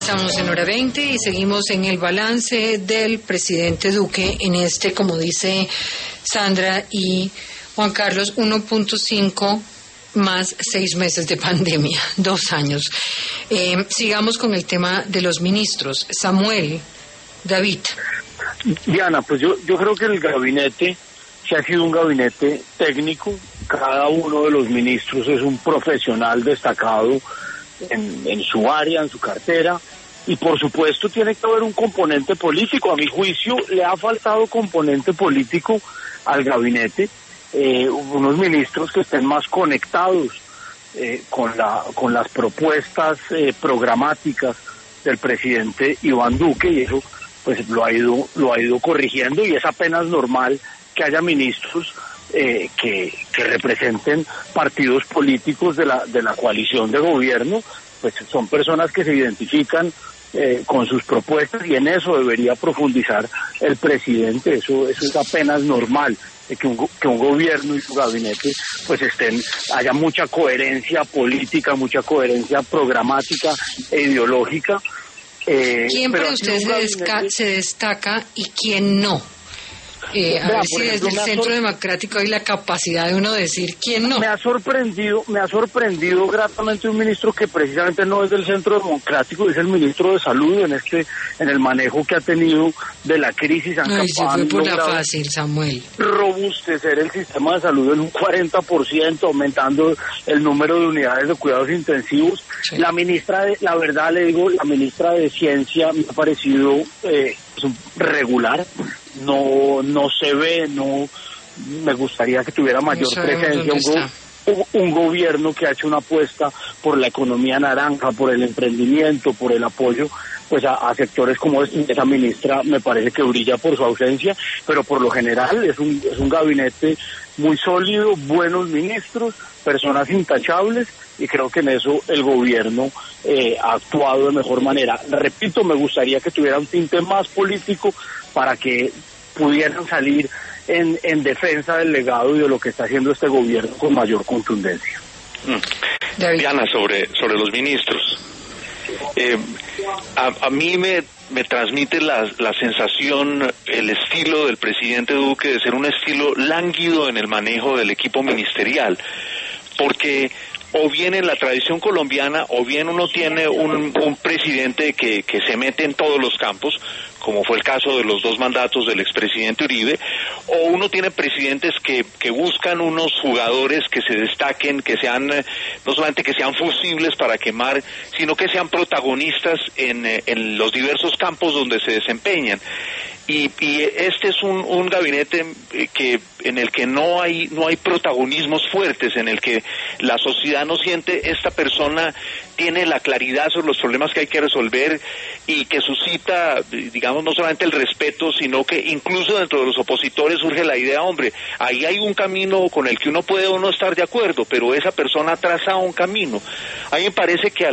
Estamos en hora 20 y seguimos en el balance del presidente Duque en este, como dice Sandra y Juan Carlos, 1.5 más 6 meses de pandemia, 2 años. Sigamos con el tema de los ministros. Samuel, David. Diana, pues yo creo que el gabinete, que ha sido un gabinete técnico, cada uno de los ministros es un profesional destacado en su área, en su cartera, y por supuesto tiene que haber un componente político. A mi juicio le ha faltado componente político al gabinete, unos ministros que estén más conectados con las propuestas programáticas del presidente Iván Duque, y eso pues lo ha ido corrigiendo, y es apenas normal que haya ministros que representen partidos políticos de la coalición de gobierno. Pues son personas que se identifican con sus propuestas, y en eso debería profundizar el presidente. Eso es apenas normal, que un gobierno y su gabinete pues haya mucha coherencia política, mucha coherencia programática e ideológica. ¿Quién para usted se destaca y quién no? A ver si desde el Centro Democrático hay la capacidad de uno decir quién no. Me ha sorprendido gratamente un ministro que precisamente no es del Centro Democrático, es el ministro de Salud en el manejo que ha tenido de la crisis. Se fue por la fácil, Samuel. Robustecer el sistema de salud en un 40%, aumentando el número de unidades de cuidados intensivos. Sí. La ministra de Ciencia me ha parecido regular. No se ve, me gustaría que tuviera mayor presencia un gobierno que ha hecho una apuesta por la economía naranja, por el emprendimiento, por el apoyo pues a sectores como esa ministra. Me parece que brilla por su ausencia, pero por lo general es un gabinete muy sólido, buenos ministros, personas intachables, y creo que en eso el gobierno ha actuado de mejor manera. Repito, me gustaría que tuviera un tinte más político para que pudieran salir en defensa del legado y de lo que está haciendo este gobierno con mayor contundencia. Diana, sobre los ministros. A mí me transmite la sensación, el estilo del presidente Duque de ser un estilo lánguido en el manejo del equipo ministerial, porque o bien en la tradición colombiana, o bien uno tiene un presidente que se mete en todos los campos, como fue el caso de los 2 mandatos del expresidente Uribe, o uno tiene presidentes que buscan unos jugadores que se destaquen, que sean, no solamente que sean fusibles para quemar, sino que sean protagonistas en los diversos campos donde se desempeñan. Y este es un gabinete en el que no hay protagonismos fuertes, en el que la sociedad no siente esta persona tiene la claridad sobre los problemas que hay que resolver, y que suscita, digamos, no solamente el respeto, sino que incluso dentro de los opositores surge la idea, hombre, ahí hay un camino con el que uno puede o no estar de acuerdo, pero esa persona traza un camino. A mí me parece que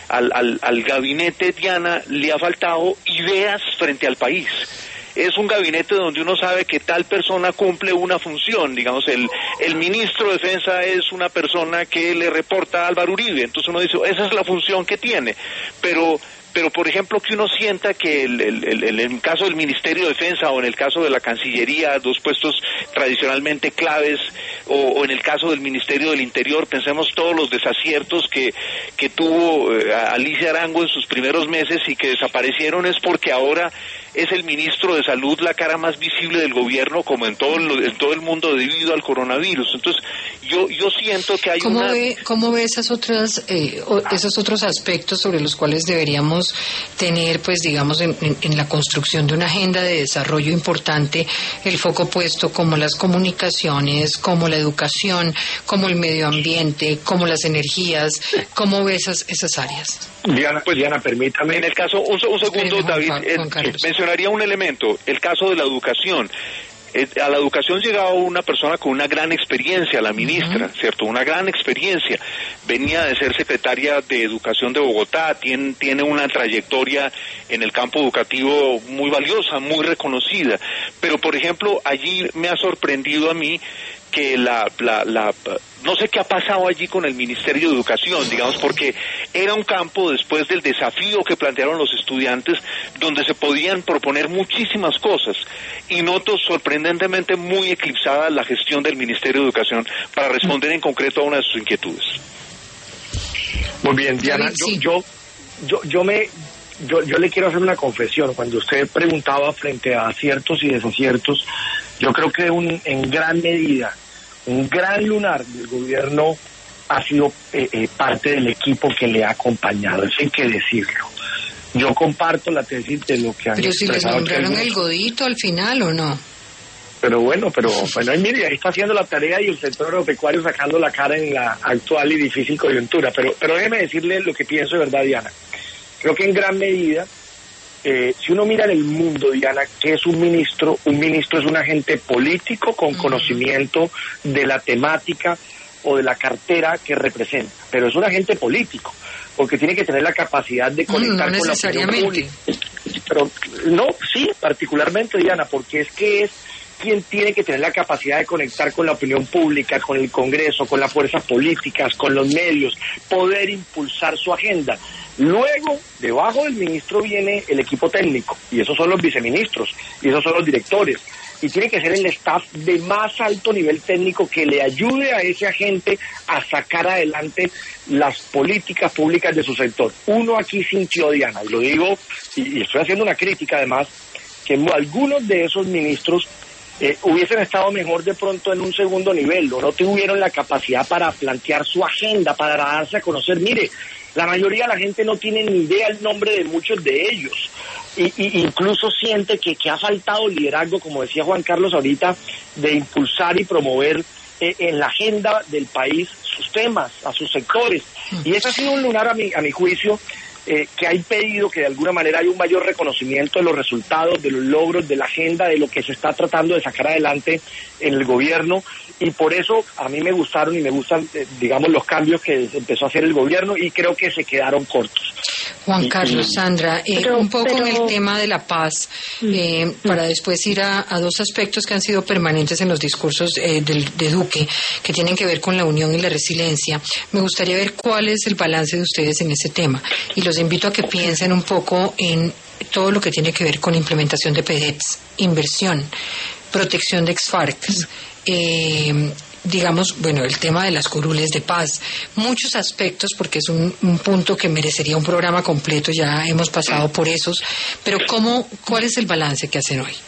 al gabinete, Diana, le ha faltado ideas frente al país. Es un gabinete donde uno sabe que tal persona cumple una función, digamos, el ministro de Defensa es una persona que le reporta a Álvaro Uribe, entonces uno dice, esa es la función que tiene, pero por ejemplo que uno sienta que en el caso del Ministerio de Defensa o en el caso de la Cancillería, 2 puestos tradicionalmente claves, o en el caso del Ministerio del Interior, pensemos todos los desaciertos que tuvo Alicia Arango en sus primeros meses y que desaparecieron, es porque ahora es el ministro de Salud la cara más visible del gobierno, como en todo el mundo, debido al coronavirus. Entonces yo siento que hay ¿Cómo ve esos otros aspectos sobre los cuales deberíamos tener, pues digamos, en la construcción de una agenda de desarrollo importante, el foco puesto, como las comunicaciones, como la educación, como el medio ambiente, como las energías? ¿Cómo ve esas áreas? Diana, permítame. En el caso, un segundo, David, mencionaría un elemento, el caso de la educación. A la educación llegaba una persona con una gran experiencia, la ministra, ¿cierto? Una gran experiencia. Venía de ser secretaria de Educación de Bogotá, tiene una trayectoria en el campo educativo muy valiosa, muy reconocida. Pero, por ejemplo, allí me ha sorprendido a mí que no sé qué ha pasado allí con el Ministerio de Educación, digamos, porque era un campo después del desafío que plantearon los estudiantes donde se podían proponer muchísimas cosas, y noto sorprendentemente muy eclipsada la gestión del Ministerio de Educación para responder en concreto a una de sus inquietudes. Muy bien, Diana, Sí. yo le quiero hacer una confesión. Cuando usted preguntaba frente a aciertos y desaciertos, yo creo que en gran medida, un gran lunar del gobierno ha sido parte del equipo que le ha acompañado, eso hay que decirlo. Yo comparto la tesis de lo que han Pero si les expresado nombraron aquí. el godito al final, ¿o no? Pero bueno, ahí mire, ahí está haciendo la tarea y el sector agropecuario sacando la cara en la actual y difícil coyuntura. Pero déjeme decirle lo que pienso de verdad, Diana. Creo que en gran medida, si uno mira en el mundo, Diana, ¿qué es un ministro? Un ministro es un agente político con conocimiento de la temática o de la cartera que representa, pero es un agente político, porque tiene que tener la capacidad de conectar no con la opinión necesariamente. pública. Pero no, sí, particularmente, Diana, porque es quien tiene que tener la capacidad de conectar con la opinión pública, con el Congreso, con las fuerzas políticas, con los medios, poder impulsar su agenda. Luego, debajo del ministro viene el equipo técnico, y esos son los viceministros, y esos son los directores, y tiene que ser el staff de más alto nivel técnico que le ayude a ese agente a sacar adelante las políticas públicas de su sector. Uno aquí sintió, Diana, y lo digo, y estoy haciendo una crítica además, que algunos de esos ministros hubiesen estado mejor de pronto en un segundo nivel, o no tuvieron la capacidad para plantear su agenda, para darse a conocer. Mire, la mayoría de la gente no tiene ni idea el nombre de muchos de ellos, y incluso siente que ha faltado liderazgo, como decía Juan Carlos ahorita, de impulsar y promover en la agenda del país sus temas, a sus sectores. Y ese ha sido un lunar a mi juicio, que ha impedido que de alguna manera haya un mayor reconocimiento de los resultados, de los logros, de la agenda, de lo que se está tratando de sacar adelante en el gobierno, y por eso a mí me gustaron y me gustan, digamos, los cambios que empezó a hacer el gobierno, y creo que se quedaron cortos. Juan Carlos, Sandra, un poco en el tema de la paz, para después ir a dos aspectos que han sido permanentes en los discursos de Duque, que tienen que ver con la unión y la resiliencia. Me gustaría ver cuál es el balance de ustedes en ese tema, y los invito a que piensen un poco en todo lo que tiene que ver con implementación de PEDEPS, inversión, protección de ex-FARCs, digamos, bueno, el tema de las curules de paz, muchos aspectos, porque es un punto que merecería un programa completo, ya hemos pasado por esos, pero ¿cuál es el balance que hacen hoy?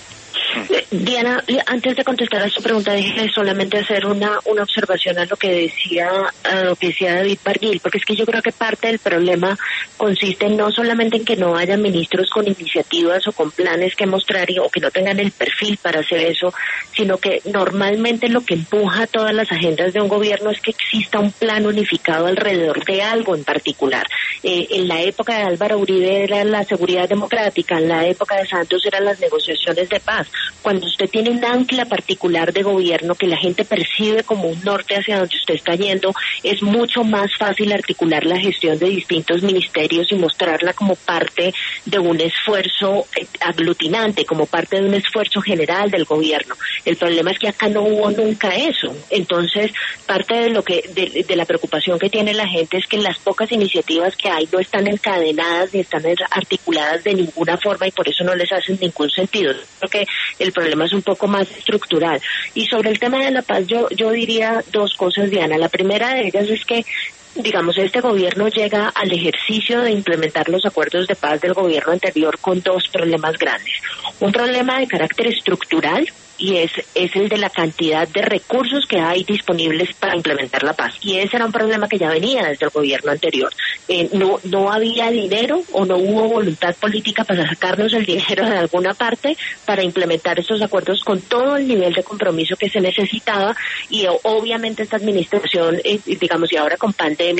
Diana, antes de contestar a su pregunta, déjeme solamente hacer una observación a lo que decía David Barguil, porque es que yo creo que parte del problema consiste no solamente en que no haya ministros con iniciativas o con planes que mostrar o que no tengan el perfil para hacer eso, sino que normalmente lo que empuja todas las agendas de un gobierno es que exista un plan unificado alrededor de algo en particular. En la época de Álvaro Uribe era la seguridad democrática, en la época de Santos eran las negociaciones de paz. Cuando usted tiene un ancla particular de gobierno que la gente percibe como un norte hacia donde usted está yendo, es mucho más fácil articular la gestión de distintos ministerios y mostrarla como parte de un esfuerzo aglutinante, como parte de un esfuerzo general del gobierno. El problema es que acá no hubo nunca eso. Entonces, parte de lo que de la preocupación que tiene la gente es que las pocas iniciativas que hay no están encadenadas ni están articuladas de ninguna forma, y por eso no les hacen ningún sentido. Creo que el problema es un poco más estructural. Y sobre el tema de la paz, yo diría dos cosas, Diana. La primera de ellas es que, digamos, este gobierno llega al ejercicio de implementar los acuerdos de paz del gobierno anterior con dos problemas grandes. Un problema de carácter estructural, y es el de la cantidad de recursos que hay disponibles para implementar la paz. Y ese era un problema que ya venía desde el gobierno anterior. No había dinero o no hubo voluntad política para sacarnos el dinero de alguna parte para implementar estos acuerdos con todo el nivel de compromiso que se necesitaba, y obviamente esta administración, digamos, y ahora con pandemia,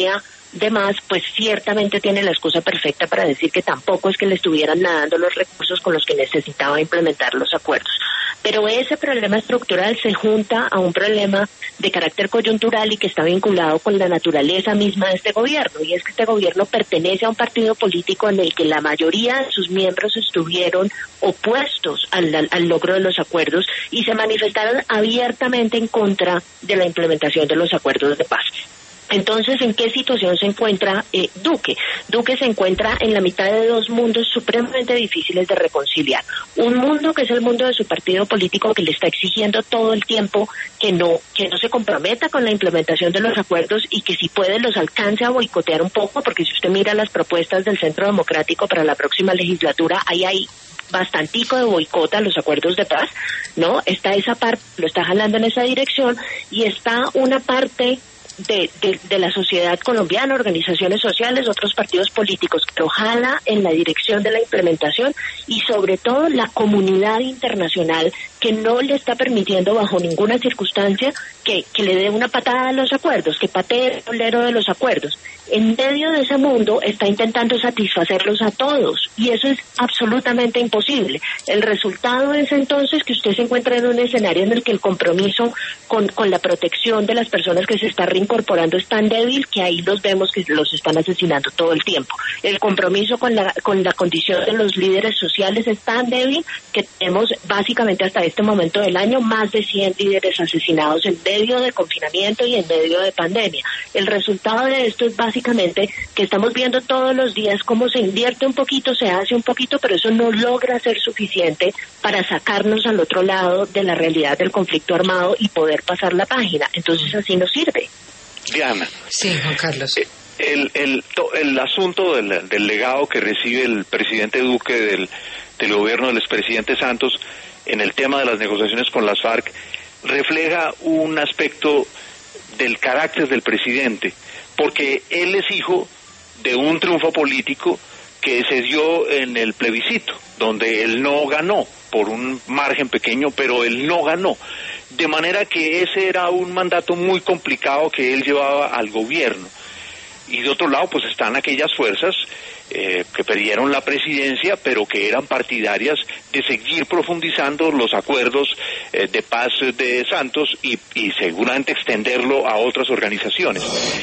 de más, pues ciertamente tiene la excusa perfecta para decir que tampoco es que le estuvieran dando los recursos con los que necesitaba implementar los acuerdos. Pero ese problema estructural se junta a un problema de carácter coyuntural y que está vinculado con la naturaleza misma de este gobierno, y es que este gobierno pertenece a un partido político en el que la mayoría de sus miembros estuvieron opuestos al logro de los acuerdos y se manifestaron abiertamente en contra de la implementación de los acuerdos de paz. Entonces, ¿en qué situación se encuentra Duque? Duque se encuentra en la mitad de dos mundos supremamente difíciles de reconciliar. Un mundo que es el mundo de su partido político, que le está exigiendo todo el tiempo que no se comprometa con la implementación de los acuerdos y que si puede los alcance a boicotear un poco, porque si usted mira las propuestas del Centro Democrático para la próxima legislatura, ahí hay bastantico de boicot a los acuerdos de paz, ¿no? Está esa parte, lo está jalando en esa dirección, y está una parte de la sociedad colombiana, organizaciones sociales, otros partidos políticos, que ojalá en la dirección de la implementación, y sobre todo la comunidad internacional, que no le está permitiendo bajo ninguna circunstancia que le dé una patada a los acuerdos, que patee el tablero de los acuerdos. En medio de ese mundo está intentando satisfacerlos a todos, y eso es absolutamente imposible. El resultado es entonces que usted se encuentra en un escenario en el que el compromiso con la protección de las personas que se está reincorporando es tan débil que ahí los vemos que los están asesinando todo el tiempo. El compromiso con la condición de los líderes sociales es tan débil que tenemos básicamente hasta este momento del año más de 100 líderes asesinados en medio de confinamiento y en medio de pandemia. El resultado de esto es básicamente que estamos viendo todos los días cómo se invierte un poquito, se hace un poquito, pero eso no logra ser suficiente para sacarnos al otro lado de la realidad del conflicto armado y poder pasar la página. Entonces así no sirve. Diana. Sí, Juan Carlos. El asunto del legado que recibe el presidente Duque del gobierno del expresidente Santos en el tema de las negociaciones con las FARC refleja un aspecto del carácter del presidente, porque él es hijo de un triunfo político que se dio en el plebiscito, donde él no ganó por un margen pequeño, pero él no ganó. De manera que ese era un mandato muy complicado que él llevaba al gobierno. Y de otro lado, pues están aquellas fuerzas que perdieron la presidencia, pero que eran partidarias de seguir profundizando los acuerdos de paz de Santos y seguramente extenderlo a otras organizaciones.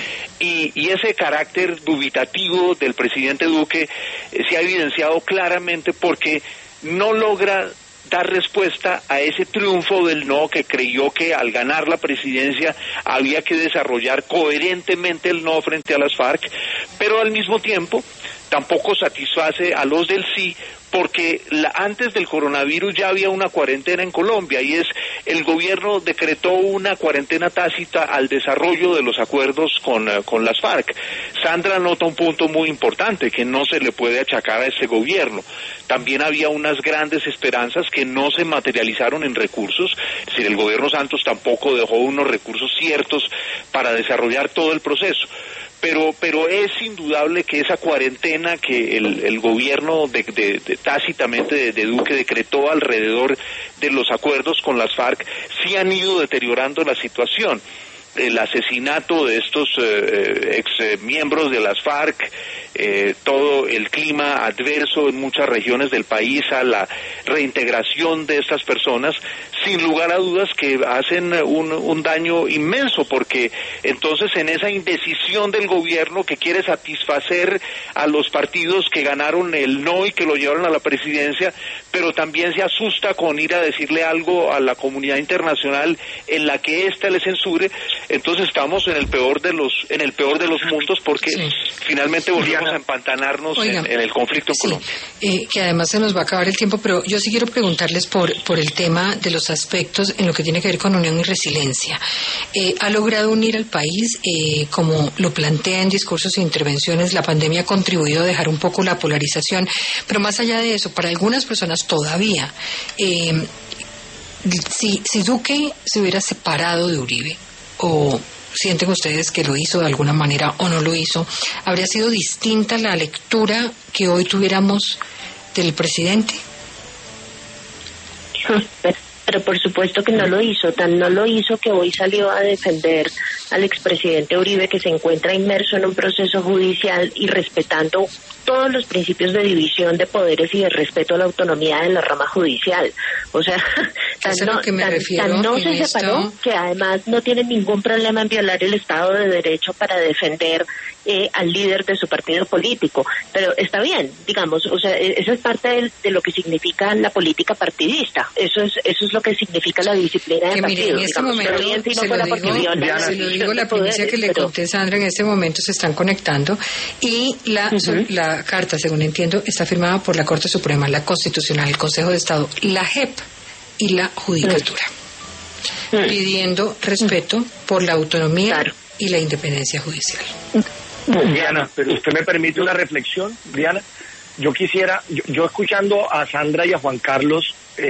Y ese carácter dubitativo del presidente Duque se ha evidenciado claramente porque no logra dar respuesta a ese triunfo del no, que creyó que al ganar la presidencia había que desarrollar coherentemente el no frente a las FARC, pero al mismo tiempo tampoco satisface a los del sí, porque antes del coronavirus ya había una cuarentena en Colombia, y es el gobierno decretó una cuarentena tácita al desarrollo de los acuerdos con las FARC. Sandra nota un punto muy importante que no se le puede achacar a ese gobierno. También había unas grandes esperanzas que no se materializaron en recursos, es decir, el gobierno Santos tampoco dejó unos recursos ciertos para desarrollar todo el proceso. Pero es indudable que esa cuarentena que el gobierno tácitamente de Duque decretó alrededor de los acuerdos con las FARC sí han ido deteriorando la situación. El asesinato de estos ex miembros de las FARC, todo el clima adverso en muchas regiones del país a la reintegración de estas personas, sin lugar a dudas que hacen un daño inmenso, porque entonces en esa indecisión del gobierno que quiere satisfacer a los partidos que ganaron el no y que lo llevaron a la presidencia, pero también se asusta con ir a decirle algo a la comunidad internacional en la que ésta le censure. Entonces estamos en el peor de los mundos, porque finalmente volvemos a empantanarnos en el conflicto en Colombia. Que además se nos va a acabar el tiempo, pero yo sí quiero preguntarles por el tema de los aspectos en lo que tiene que ver con unión y resiliencia. ¿Ha logrado unir al país? Como lo plantea en discursos e intervenciones, la pandemia ha contribuido a dejar un poco la polarización, pero más allá de eso, para algunas personas todavía, si Duque se hubiera separado de Uribe, o sienten ustedes que lo hizo de alguna manera o no lo hizo, ¿habría sido distinta la lectura que hoy tuviéramos del presidente? Pero por supuesto que no lo hizo, tan no lo hizo que hoy salió a defender al expresidente Uribe, que se encuentra inmerso en un proceso judicial y respetando todos los principios de división de poderes y de respeto a la autonomía de la rama judicial. O sea, tan no se separó que además no tiene ningún problema en violar el Estado de Derecho para defender al líder de su partido político. Pero está bien, digamos, o sea, eso es parte de lo que significa la política partidista. Eso es lo que significa la disciplina de partido. En este momento, se lo digo la primicia que le conté, Sandra, en este momento se están conectando y la carta, según entiendo, está firmada por la Corte Suprema, la Constitucional, el Consejo de Estado, la JEP y la Judicatura, pidiendo respeto por la autonomía y la independencia judicial. Diana, pero usted me permite una reflexión, Diana. Yo quisiera, yo escuchando a Sandra y a Juan Carlos,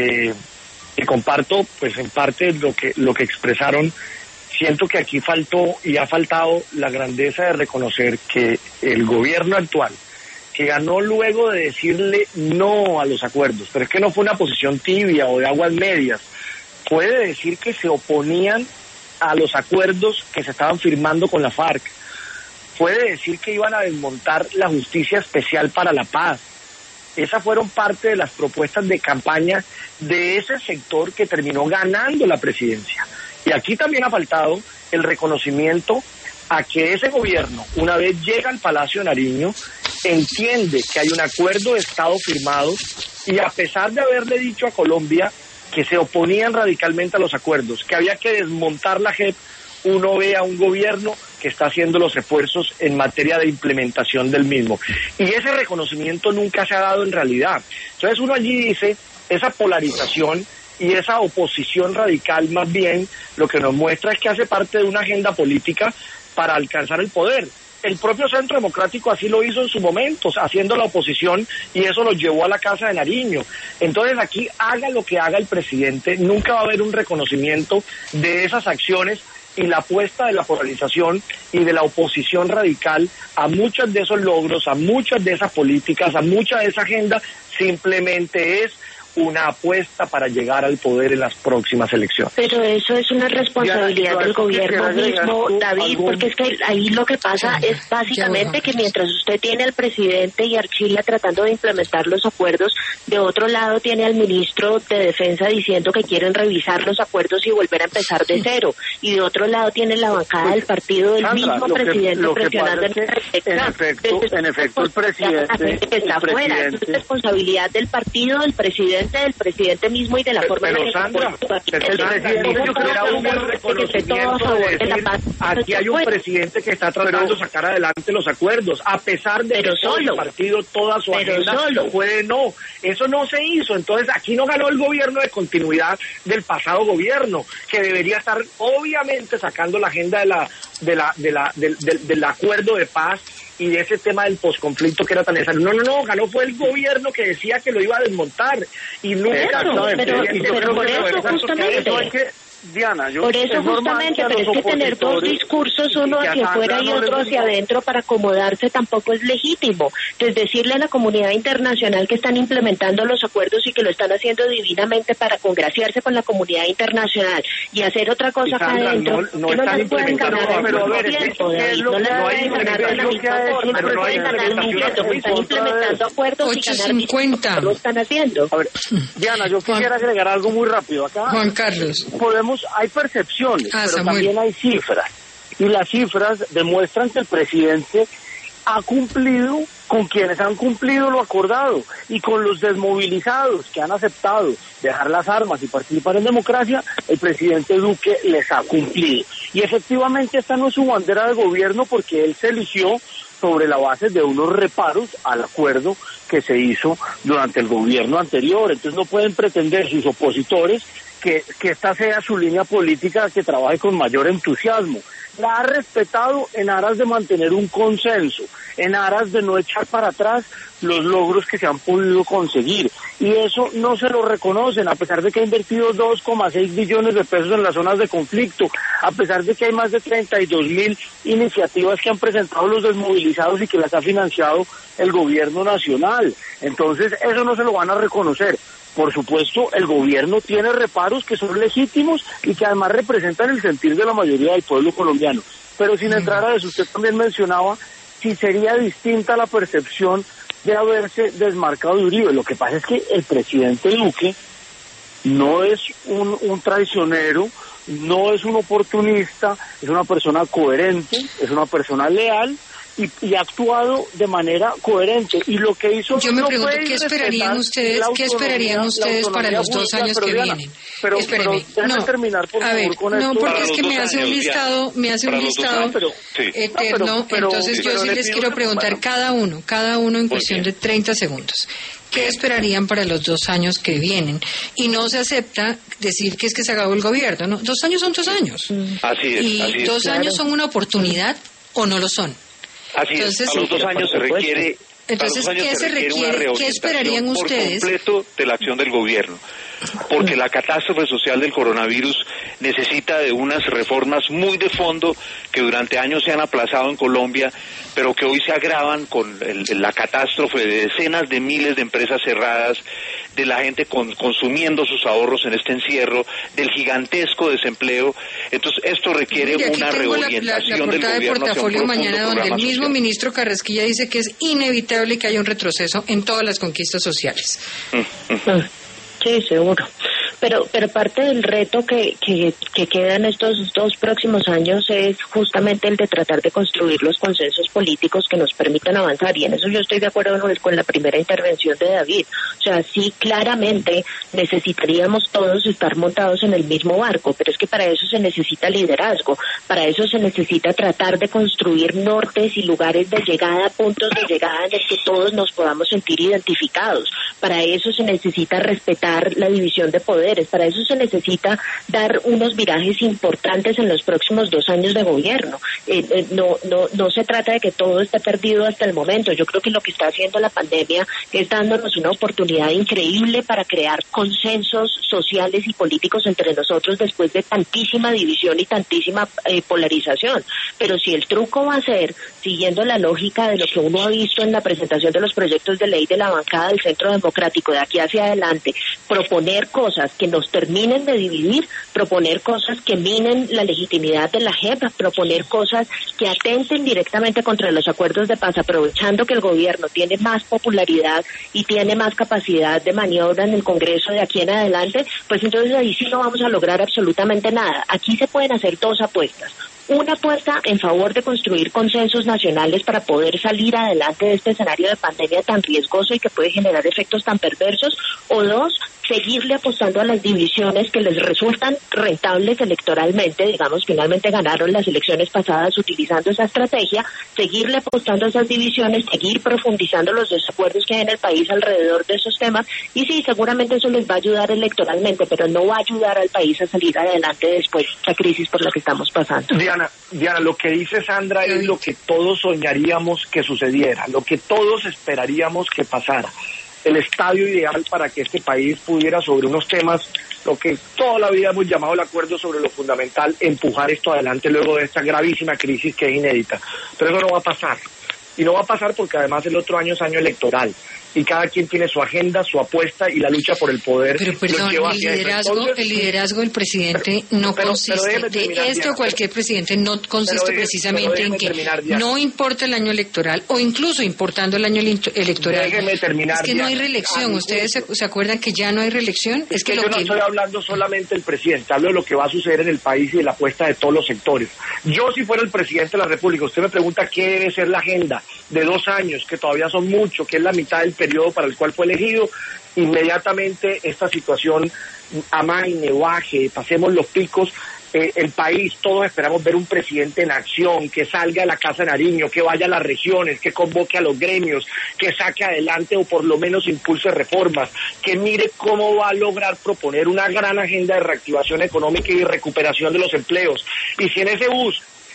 que comparto, pues en parte lo que expresaron, siento que aquí faltó y ha faltado la grandeza de reconocer que el gobierno actual, que ganó luego de decirle no a los acuerdos, pero es que no fue una posición tibia o de aguas medias, puede decir que se oponían a los acuerdos que se estaban firmando con la FARC, puede decir que iban a desmontar la Justicia Especial para la Paz. Esas fueron parte de las propuestas de campaña de ese sector que terminó ganando la presidencia. Y aquí también ha faltado el reconocimiento a que ese gobierno, una vez llega al Palacio de Nariño, entiende que hay un acuerdo de Estado firmado y a pesar de haberle dicho a Colombia que se oponían radicalmente a los acuerdos, que había que desmontar la JEP, uno ve a un gobierno que está haciendo los esfuerzos en materia de implementación del mismo. Y ese reconocimiento nunca se ha dado en realidad. Entonces uno allí dice, esa polarización y esa oposición radical más bien lo que nos muestra es que hace parte de una agenda política para alcanzar el poder. El propio Centro Democrático así lo hizo en su momento, haciendo la oposición, y eso lo llevó a la Casa de Nariño. Entonces aquí, haga lo que haga el presidente, nunca va a haber un reconocimiento de esas acciones y la apuesta de la polarización y de la oposición radical a muchos de esos logros, a muchas de esas políticas, a mucha de esa agenda, simplemente es una apuesta para llegar al poder en las próximas elecciones. Pero eso es una responsabilidad del gobierno mismo, David, porque es que ahí lo que pasa es básicamente que mientras usted tiene al presidente y Archila tratando de implementar los acuerdos, de otro lado tiene al ministro de Defensa diciendo que quieren revisar los acuerdos y volver a empezar de cero, y de otro lado tiene la bancada del partido del mismo presidente presionando en efecto el presidente está fuera. Es responsabilidad del partido, del presidente mismo y de la forma en que Sandra, yo creo un reconocimiento de decir, aquí hay un presidente que está tratando de sacar adelante los acuerdos, a pesar de que todo el partido, toda su agenda puede no. Eso no se hizo, entonces aquí no ganó el gobierno de continuidad del pasado gobierno, que debería estar obviamente sacando la agenda del acuerdo de paz y de ese tema del posconflicto que era tan necesario. No, ganó fue el gobierno que decía que lo iba a desmontar y nunca pero por eso justamente Diana, por eso justamente, pero es que tener dos discursos, uno hacia afuera y otro hacia adentro para acomodarse tampoco es legítimo. Entonces decirle a la comunidad internacional que están implementando los acuerdos y que lo están haciendo divinamente para congraciarse con la comunidad internacional y hacer otra cosa acá adentro, no están implementando, pero a ver, están implementando acuerdos y ganar lo están haciendo. A ver, Diana, yo quisiera agregar algo muy rápido acá. Juan Carlos. Hay percepciones, pero también hay cifras. Y las cifras demuestran que el presidente ha cumplido con quienes han cumplido lo acordado y con los desmovilizados que han aceptado dejar las armas y participar en democracia, el presidente Duque les ha cumplido. Y efectivamente esta no es su bandera de gobierno porque él se eligió sobre la base de unos reparos al acuerdo que se hizo durante el gobierno anterior. Entonces no pueden pretender sus opositores que esta sea su línea política, que trabaje con mayor entusiasmo. La ha respetado en aras de mantener un consenso, en aras de no echar para atrás los logros que se han podido conseguir. Y eso no se lo reconocen, a pesar de que ha invertido 2,6 billones de pesos en las zonas de conflicto, a pesar de que hay más de 32.000 iniciativas que han presentado los desmovilizados y que las ha financiado el gobierno nacional. Entonces, eso no se lo van a reconocer. por supuesto, el gobierno tiene reparos que son legítimos y que además representan el sentir de la mayoría del pueblo colombiano. Pero sin entrar a eso, usted también mencionaba si sería distinta la percepción de haberse desmarcado de Uribe. Lo que pasa es que el presidente Duque no es un traicionero, no es un oportunista, es una persona coherente, es una persona leal y ha actuado de manera coherente. Y lo que hizo... Yo me pregunto, ¿qué esperarían ustedes para los 2 años que vienen? Pero déjame terminar, por favor, con esto. No, porque es que me hace un listado eterno, entonces yo sí les quiero preguntar cada uno en cuestión de 30 segundos. ¿Qué esperarían para los 2 años que vienen? Y no se acepta decir que es que se acabó el gobierno, ¿no? 2 años son 2 años. Así es. ¿Y 2 años son una oportunidad o no lo son? Así entonces, es, a los 2 años se requiere... Entonces, ¿qué se requiere? ¿Qué esperarían ustedes? Por completo de la acción del gobierno, porque la catástrofe social del coronavirus necesita de unas reformas muy de fondo que durante años se han aplazado en Colombia, pero que hoy se agravan con la catástrofe de decenas de miles de empresas cerradas, de la gente consumiendo sus ahorros en este encierro, del gigantesco desempleo. Entonces, esto requiere una reorientación del gobierno. De Portafolio mañana, donde el mismo ministro Carrasquilla dice que es inevitable que haya un retroceso en todas las conquistas sociales. Sí, seguro. Pero parte del reto que queda en estos 2 próximos años es justamente el de tratar de construir los consensos políticos que nos permitan avanzar, y en eso yo estoy de acuerdo con la primera intervención de David. O sea, sí, claramente necesitaríamos todos estar montados en el mismo barco, pero es que para eso se necesita liderazgo, para eso se necesita tratar de construir nortes y lugares de llegada, puntos de llegada en el que todos nos podamos sentir identificados. Para eso se necesita respetar la división de poderes, para eso se necesita dar unos virajes importantes en los próximos 2 años de gobierno. No se trata de que todo esté perdido hasta el momento. Yo creo que lo que está haciendo la pandemia es dándonos una oportunidad increíble para crear consensos sociales y políticos entre nosotros después de tantísima división y tantísima polarización. Pero si el truco va a ser, siguiendo la lógica de lo que uno ha visto en la presentación de los proyectos de ley de la bancada del Centro Democrático de aquí hacia adelante, proponer cosas que nos terminen de dividir, proponer cosas que minen la legitimidad de la JEP, proponer cosas que atenten directamente contra los acuerdos de paz, aprovechando que el gobierno tiene más popularidad y tiene más capacidad de maniobra en el Congreso de aquí en adelante, pues entonces ahí sí no vamos a lograr absolutamente nada. Aquí se pueden hacer 2 apuestas. Una apuesta en favor de construir consensos nacionales para poder salir adelante de este escenario de pandemia tan riesgoso y que puede generar efectos tan perversos, o 2, seguirle apostando a las divisiones que les resultan rentables electoralmente. Digamos, finalmente ganaron las elecciones pasadas utilizando esa estrategia, seguirle apostando a esas divisiones, seguir profundizando los desacuerdos que hay en el país alrededor de esos temas, y sí, seguramente eso les va a ayudar electoralmente, pero no va a ayudar al país a salir adelante después de esta crisis por la que estamos pasando. Diana, lo que dice Sandra es lo que todos soñaríamos que sucediera, lo que todos esperaríamos que pasara. El estadio ideal para que este país pudiera, sobre unos temas, lo que toda la vida hemos llamado el acuerdo sobre lo fundamental, empujar esto adelante luego de esta gravísima crisis que es inédita. Pero eso no va a pasar. Y no va a pasar porque además el otro año es año electoral. Y cada quien tiene su agenda, su apuesta, y la lucha por el poder. Pero perdón, el liderazgo del presidente no consiste, de este o cualquier presidente, no consiste precisamente en que no importa el año electoral, o incluso importando el año electoral. Déjeme terminar. Es que no hay reelección. ¿Ustedes se acuerdan que ya no hay reelección? Es que yo no estoy hablando solamente del presidente, hablo de lo que va a suceder en el país y de la apuesta de todos los sectores. Yo, si fuera el presidente de la República, usted me pregunta qué debe ser la agenda de 2 años, que todavía son mucho, que es la mitad del periodo para el cual fue elegido. Inmediatamente esta situación amaine, baje, pasemos los picos, el país, todos esperamos ver un presidente en acción, que salga de la Casa de Nariño, que vaya a las regiones, que convoque a los gremios, que saque adelante o por lo menos impulse reformas, que mire cómo va a lograr proponer una gran agenda de reactivación económica y de recuperación de los empleos. Y si en ese bus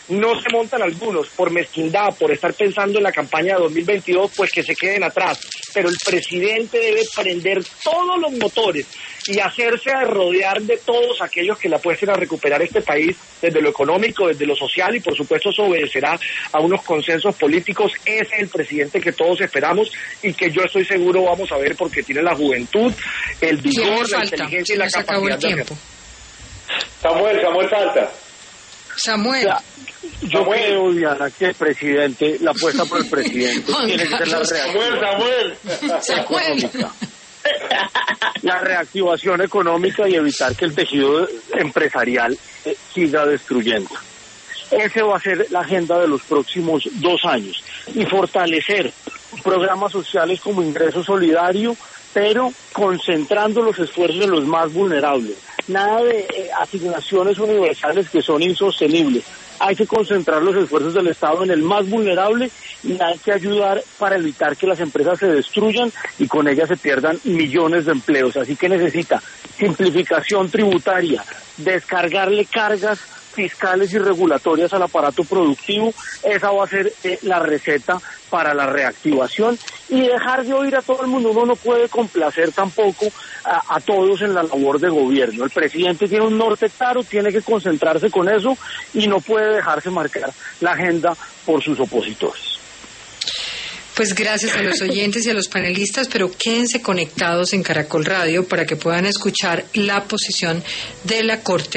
no se montan algunos por mezquindad, por estar pensando en la campaña de 2022, pues que se queden atrás. Pero el presidente debe prender todos los motores y hacerse a rodear de todos aquellos que le apuesten a recuperar este país desde lo económico, desde lo social, y por supuesto eso obedecerá a unos consensos políticos. Ese es el presidente que todos esperamos y que yo estoy seguro vamos a ver, porque tiene la juventud, el vigor, la inteligencia y la capacidad de hacerlo. Samuel falta. Samuel. Yo creo, Diana, que el presidente, la apuesta por el presidente tiene que ser la reactivación. La reactivación económica y evitar que el tejido empresarial siga destruyendo. Esa va a ser la agenda de los próximos 2 años. Y fortalecer programas sociales como ingreso solidario, pero concentrando los esfuerzos en los más vulnerables. Nada de asignaciones universales que son insostenibles. Hay que concentrar los esfuerzos del Estado en el más vulnerable y hay que ayudar para evitar que las empresas se destruyan y con ellas se pierdan millones de empleos. Así que necesita simplificación tributaria, descargarle cargas fiscales y regulatorias al aparato productivo. Esa va a ser la receta para la reactivación, y dejar de oír a todo el mundo. Uno no puede complacer tampoco a todos en la labor de gobierno. El presidente tiene un norte claro, tiene que concentrarse con eso y no puede dejarse marcar la agenda por sus opositores. Pues gracias a los oyentes y a los panelistas, pero quédense conectados en Caracol Radio para que puedan escuchar la posición de la Corte